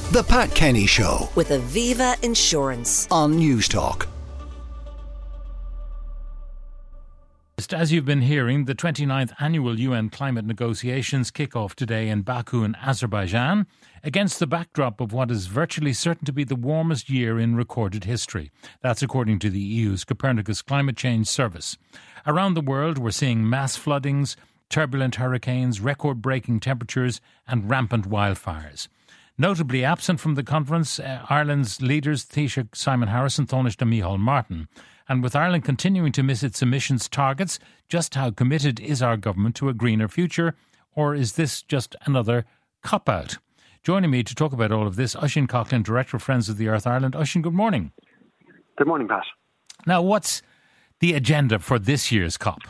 The Pat Kenny Show with Aviva Insurance on Newstalk. As you've been hearing, the 29th annual UN climate negotiations kick off today in Baku in Azerbaijan against the backdrop of what is virtually certain to be the warmest year in recorded history. That's according to the EU's Copernicus Climate Change Service. Around the world, we're seeing mass floodings, turbulent hurricanes, record-breaking temperatures and rampant wildfires. Notably absent from the conference, Ireland's leaders Taoiseach Simon Harris and Taoiseach Micheál Martin. And with Ireland continuing to miss its emissions targets, just how committed is our government to a greener future? Or is this just another cop-out? Joining me to talk about all of this, Oisin Coughlan, Director of Friends of the Earth Ireland. Oisin, good morning. Good morning, Pat. Now, what's the agenda for this year's COP?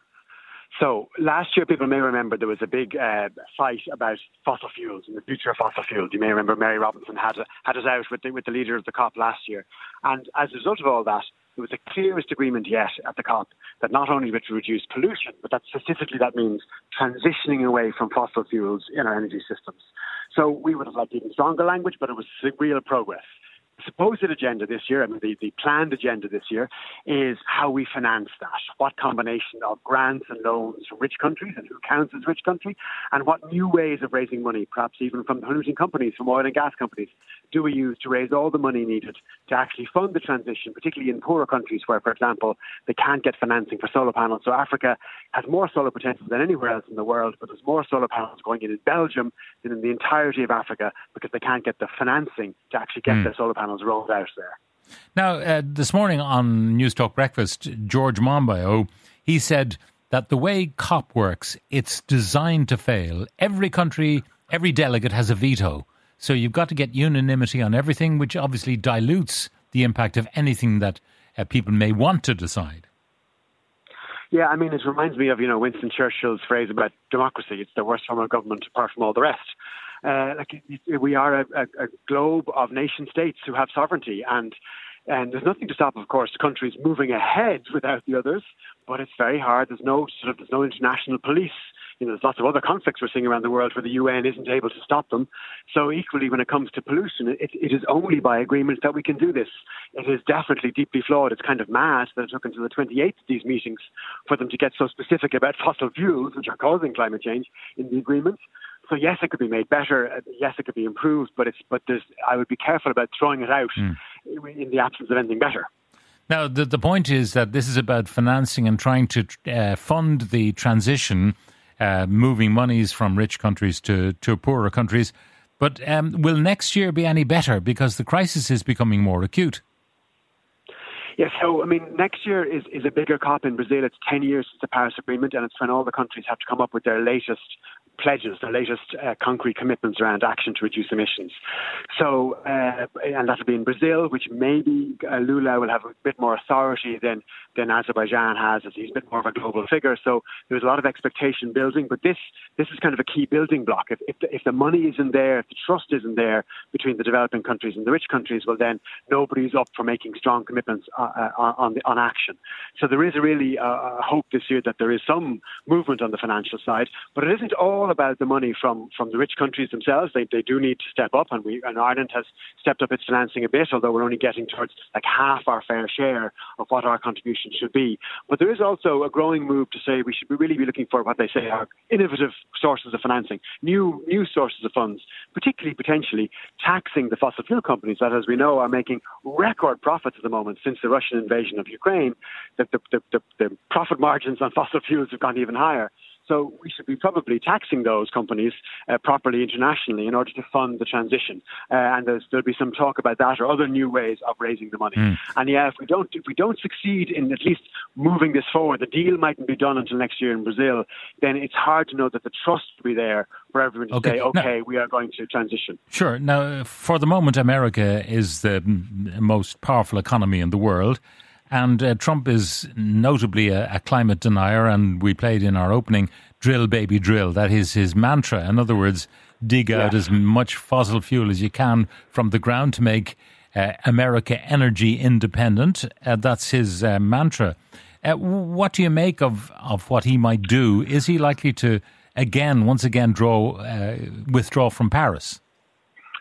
So last year, people may remember there was a big fight about fossil fuels and the future of fossil fuels. You may remember Mary Robinson had us out with the leader of the COP last year. And as a result of all that, there was the clearest agreement yet at the COP that not only would reduce pollution, but that specifically that means transitioning away from fossil fuels in our energy systems. So we would have liked even stronger language, but it was real progress. The supposed agenda this year, the planned agenda this year, is how we finance that. What combination of grants and loans from rich countries, and who counts as rich country, and what new ways of raising money, perhaps even from polluting companies, from oil and gas companies, do we use to raise all the money needed to actually fund the transition, particularly in poorer countries where, for example, they can't get financing for solar panels. So Africa has more solar potential than anywhere else in the world, but there's more solar panels going in Belgium than in the entirety of Africa because they can't get the financing to actually get their solar panels rolled out there. Now, this morning on News Talk Breakfast, George Monbiot, he said that the way COP works, it's designed to fail. Every country, every delegate has a veto. So you've got to get unanimity on everything, which obviously dilutes the impact of anything that people may want to decide. Yeah, it reminds me of, Winston Churchill's phrase about democracy. It's the worst form of government apart from all the rest. We are a globe of nation states who have sovereignty, and there's nothing to stop, of course, countries moving ahead without the others. But it's very hard. There's no international police. There's lots of other conflicts we're seeing around the world where the UN isn't able to stop them. So equally, when it comes to pollution, it is only by agreement that we can do this. It is definitely deeply flawed. It's kind of mad that it took until the 28th of these meetings for them to get so specific about fossil fuels, which are causing climate change, in the agreements. So yes, it could be made better. Yes, it could be improved. But I would be careful about throwing it out in the absence of anything better. Now, the point is that this is about financing and trying to fund the transition, moving monies from rich countries to poorer countries. But will next year be any better because the crisis is becoming more acute? Yes, so, next year is a bigger COP in Brazil. It's 10 years since the Paris Agreement, and it's when all the countries have to come up with their latest pledges, their latest concrete commitments around action to reduce emissions. So, and that'll be in Brazil, which maybe Lula will have a bit more authority than Azerbaijan has, as he's a bit more of a global figure. So there's a lot of expectation building, but this is kind of a key building block. If the money isn't there, if the trust isn't there between the developing countries and the rich countries, well then nobody's up for making strong commitments on action. So there is a really hope this year that there is some movement on the financial side, but it isn't all about the money from the rich countries themselves. They do need to step up, and Ireland has stepped up its financing a bit, although we're only getting towards like half our fair share of what our contribution should be. But there is also a growing move to say we should really be looking for what they say are innovative sources of financing, new sources of funds, particularly potentially taxing the fossil fuel companies that, as we know, are making record profits at the moment since the Russian invasion of Ukraine. That the profit margins on fossil fuels have gone even higher. So we should be probably taxing those companies properly internationally in order to fund the transition. And there'll be some talk about that or other new ways of raising the money. And yeah, if we don't succeed in at least moving this forward, the deal mightn't be done until next year in Brazil, then it's hard to know that the trust will be there for everyone to say, okay, we are going to transition. Sure. Now, for the moment, America is the most powerful economy in the world. And Trump is notably a climate denier, and we played in our opening, drill, baby, drill. That is his mantra. In other words, dig out as much fossil fuel as you can from the ground to make America energy independent. That's his mantra. What do you make of what he might do? Is he likely to, once again, withdraw from Paris?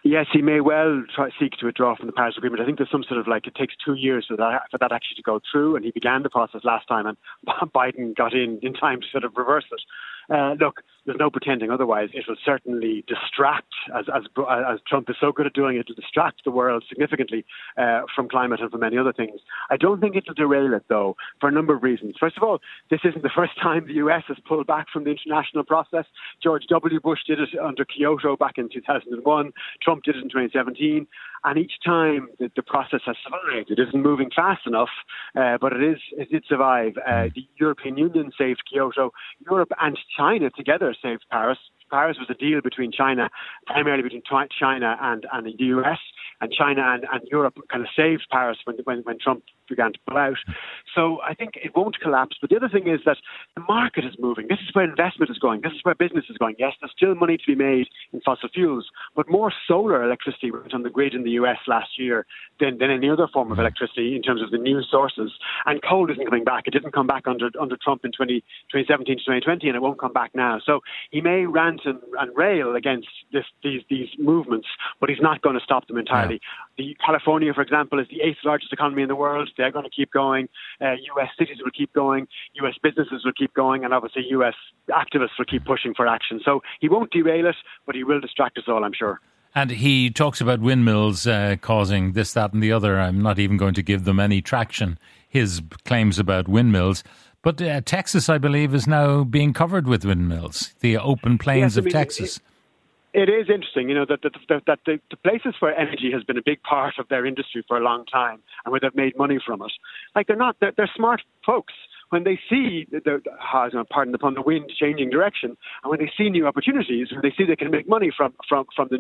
Yes, he may well seek to withdraw from the Paris Agreement. I think there's some sort of it takes 2 years for that actually to go through, and he began the process last time, and Biden got in time to sort of reverse it. Look, there's no pretending otherwise. It will certainly distract, as Trump is so good at doing, it will distract the world significantly from climate and from many other things. I don't think it will derail it, though, for a number of reasons. First of all, this isn't the first time the US has pulled back from the international process. George W. Bush did it under Kyoto back in 2001. Trump did it in 2017. And each time the process has survived. It isn't moving fast enough, but it did survive. The European Union saved Kyoto. Europe and China together saved Paris. Paris was a deal between China, primarily between China and the US, and China and Europe kind of saved Paris when Trump began to pull out. So I think it won't collapse. But the other thing is that the market is moving. This is where investment is going. This is where business is going. Yes, there's still money to be made in fossil fuels, but more solar electricity went on the grid in the US last year than any other form of electricity in terms of the new sources. And coal isn't coming back. It didn't come back under Trump in 2017 to 2020, and it won't come back now. So he may rant and rail against these movements, but he's not going to stop them entirely. Yeah. California, for example, is the 8th largest economy in the world. They're going to keep going. US cities will keep going. US businesses will keep going. And obviously US activists will keep pushing for action. So he won't derail it, but he will distract us all, I'm sure. And he talks about windmills causing this, that and the other. I'm not even going to give them any traction, his claims about windmills. But Texas, I believe, is now being covered with windmills, the open plains of Texas. It is interesting, that the places where energy has been a big part of their industry for a long time and where they've made money from it. They're smart folks. When they see pardon the pun, the wind changing direction, and when they see new opportunities, when they see they can make money from the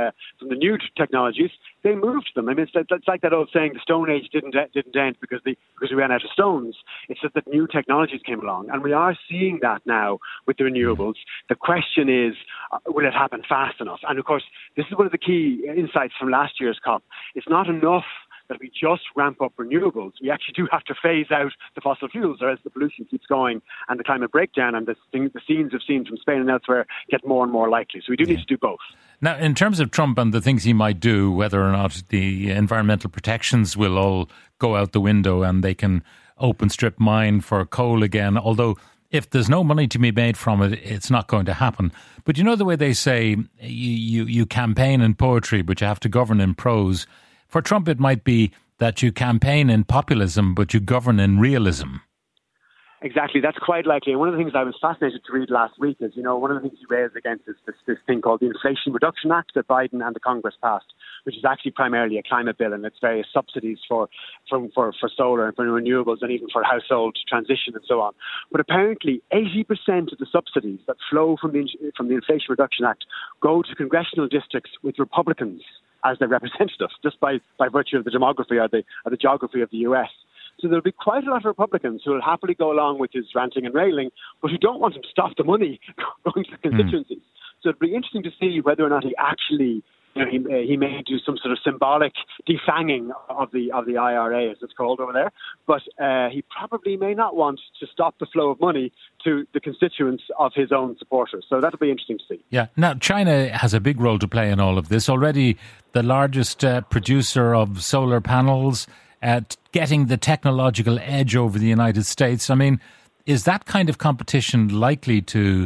new technologies, they move to them. I mean, it's like that old saying: the Stone Age didn't end because we ran out of stones. It's just that new technologies came along, and we are seeing that now with the renewables. The question is, will it happen fast enough? And of course, this is one of the key insights from last year's COP. It's not enough that we just ramp up renewables. We actually do have to phase out the fossil fuels, or else the pollution keeps going and the climate breakdown and the scenes we've seen from Spain and elsewhere get more and more likely. So we do need to do both. Now, in terms of Trump and the things he might do, whether or not the environmental protections will all go out the window and they can open strip mine for coal again, although if there's no money to be made from it, it's not going to happen. But you know the way they say you campaign in poetry, but you have to govern in prose. For Trump, it might be that you campaign in populism, but you govern in realism. Exactly, that's quite likely. And one of the things I was fascinated to read last week is, one of the things he raised against is this thing called the Inflation Reduction Act that Biden and the Congress passed, which is actually primarily a climate bill, and it's various subsidies for solar and for renewables and even for household transition and so on. But apparently 80% of the subsidies that flow from the Inflation Reduction Act go to congressional districts with Republicans as their representatives, just by virtue of the demography or the geography of the US. So there'll be quite a lot of Republicans who will happily go along with his ranting and railing, but who don't want him to stop the money going to the constituencies. So it'll be interesting to see whether or not he actually, he may do some sort of symbolic defanging of the IRA, as it's called over there. But he probably may not want to stop the flow of money to the constituents of his own supporters. So that'll be interesting to see. Yeah. Now, China has a big role to play in all of this. Already the largest producer of solar panels, at getting the technological edge over the United States. I mean, is that kind of competition likely to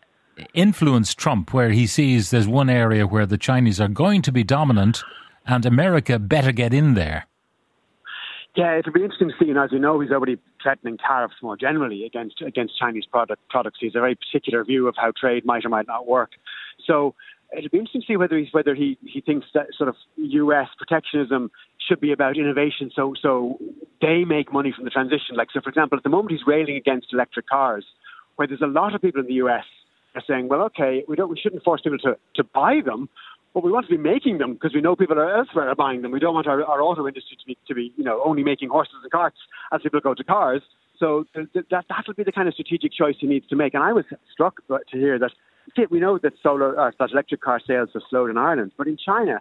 influence Trump, where he sees there's one area where the Chinese are going to be dominant and America better get in there? Yeah, it'll be interesting to see. And as you know, he's already threatening tariffs more generally against Chinese products. He has a very particular view of how trade might or might not work. So it'll be interesting to see whether he thinks that sort of U.S. protectionism should be about innovation, so they make money from the transition. So for example, at the moment he's railing against electric cars, where there's a lot of people in the US are saying, well, okay, we shouldn't force people to buy them, but we want to be making them because we know people elsewhere are buying them. We don't want our auto industry to be only making horses and carts as people go to cars. So that'll be the kind of strategic choice he needs to make. And I was struck to hear that we know that electric car sales have slowed in Ireland, but in China,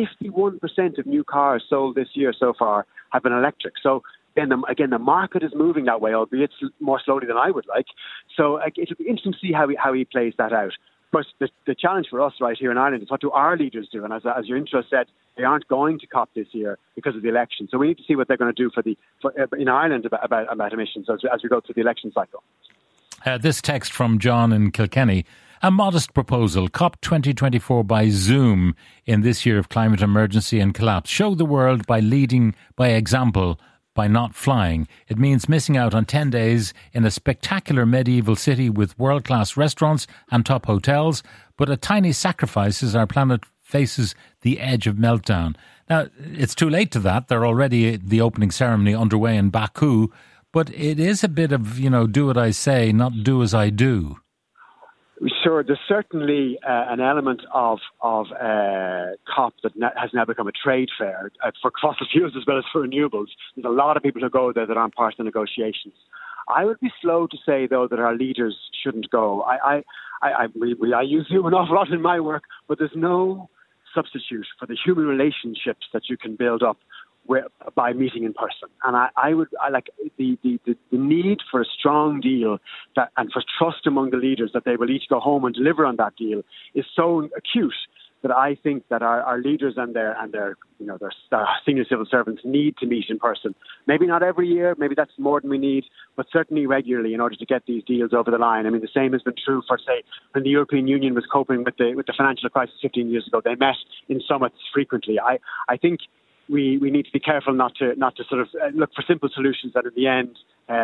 51% of new cars sold this year so far have been electric. So again, the market is moving that way, albeit more slowly than I would like. So it'll be interesting to see how he plays that out. But the challenge for us right here in Ireland is what do our leaders do? And as your intro said, they aren't going to COP this year because of the election. So we need to see what they're going to do in Ireland about emissions as we go through the election cycle. This text from John in Kilkenny. A modest proposal, COP 2024 by Zoom in this year of climate emergency and collapse. Show the world by leading by example, by not flying. It means missing out on 10 days in a spectacular medieval city with world-class restaurants and top hotels, but a tiny sacrifice as our planet faces the edge of meltdown. Now, it's too late to that. They're already the opening ceremony underway in Baku, but it is a bit of, do what I say, not do as I do. Sure, there's certainly an element of COP that has now become a trade fair for fossil fuels as well as for renewables. There's a lot of people who go there that aren't part of the negotiations. I would be slow to say, though, that our leaders shouldn't go. I use Zoom an awful lot in my work, but there's no substitute for the human relationships that you can build up by meeting in person. And I like the need for a strong deal and for trust among the leaders that they will each go home and deliver on that deal is so acute that I think that our leaders and their senior civil servants need to meet in person. Maybe not every year, maybe that's more than we need, but certainly regularly in order to get these deals over the line. I mean, the same has been true for, say, when the European Union was coping with the financial crisis 15 years ago. They met in summits frequently. I think we need to be careful not to sort of look for simple solutions that in the end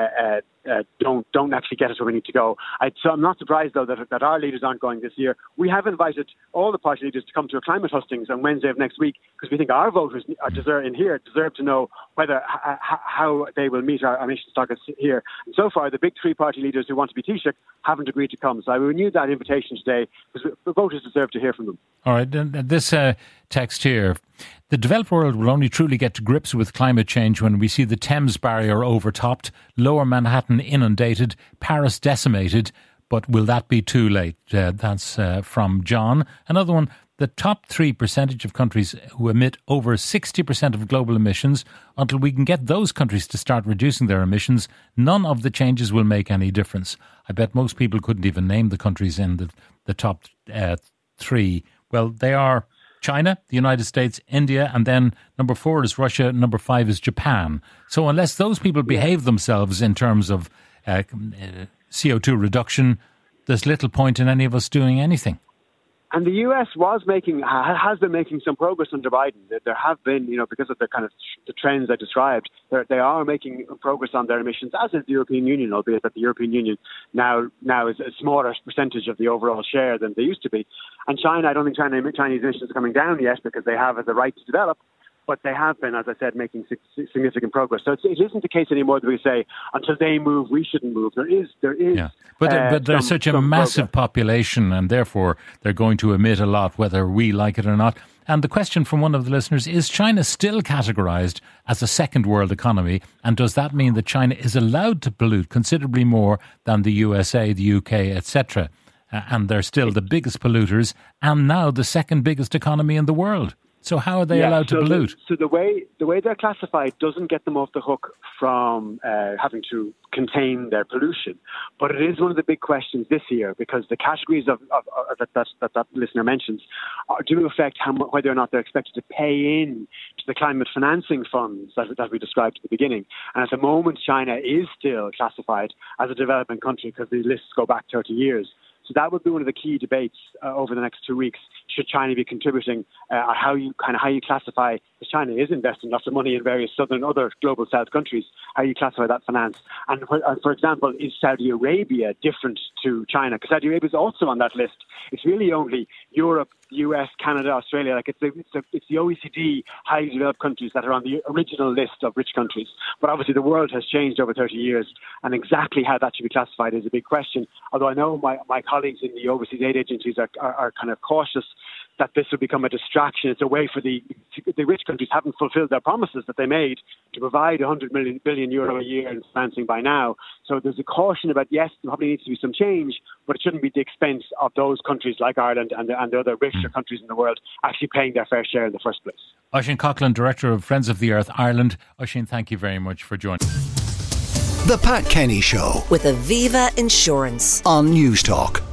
don't actually get us where we need to go. So I'm not surprised, though, that our leaders aren't going this year. We have invited all the party leaders to come to a climate hustings on Wednesday of next week because we think our voters deserve to know how they will meet our emissions targets here. And so far, the big three party leaders who want to be Taoiseach haven't agreed to come. So I renewed that invitation today because the voters deserve to hear from them. All right, this text here. The developed world will only truly get to grips with climate change when we see the Thames barrier overtopped, Lower Manhattan inundated, Paris decimated. But will that be too late? That's from John. Another one, the top 3% of countries who emit over 60% of global emissions, until we can get those countries to start reducing their emissions, none of the changes will make any difference. I bet most people couldn't even name the countries in the top 3. Well, they are China, the United States, India, and then number 4 is Russia, number 5 is Japan. So unless those people behave themselves in terms of CO2 reduction, there's little point in any of us doing anything. And the US has been making some progress under Biden. There have been, because of the kind of the trends I described, they are making progress on their emissions, as is the European Union, albeit that the European Union now is a smaller percentage of the overall share than they used to be. And China, I don't think Chinese emissions are coming down yet because they have the right to develop. But they have been, as I said, making significant progress. So it isn't the case anymore that we say, until they move, we shouldn't move. There is. Yeah. But there's such a massive population, and therefore they're going to emit a lot, whether we like it or not. And the question from one of the listeners, is China still categorised as a second world economy? And does that mean that China is allowed to pollute considerably more than the USA, the UK, etc.? And they're still the biggest polluters and now the second biggest economy in the world. So how are they allowed to pollute? So the way they're classified doesn't get them off the hook from having to contain their pollution. But it is one of the big questions this year because the categories that listener mentions do affect whether or not they're expected to pay in to the climate financing funds that we described at the beginning. And at the moment, China is still classified as a developing country because the lists go back 30 years. So that would be one of the key debates over the next 2 weeks. Should China be contributing? How you classify? Because China is investing lots of money in various other global South countries. How you classify that finance? And for example, is Saudi Arabia different to China? Because Saudi Arabia is also on that list. It's really only Europe, US, Canada, Australia. Like it's the OECD highly developed countries that are on the original list of rich countries. But obviously, the world has changed over 30 years, and exactly how that should be classified is a big question. Although I know my colleagues in the overseas aid agencies are kind of cautious that this will become a distraction. It's a way for the rich countries haven't fulfilled their promises that they made to provide 100 billion euro a year in financing by now. So there's a caution about, yes, there probably needs to be some change, but it shouldn't be at the expense of those countries like Ireland and the other richer countries in the world actually paying their fair share in the first place. Oisin Coughlan, Director of Friends of the Earth Ireland. Oisin, thank you very much for joining. The Pat Kenny Show with Aviva Insurance on News Talk.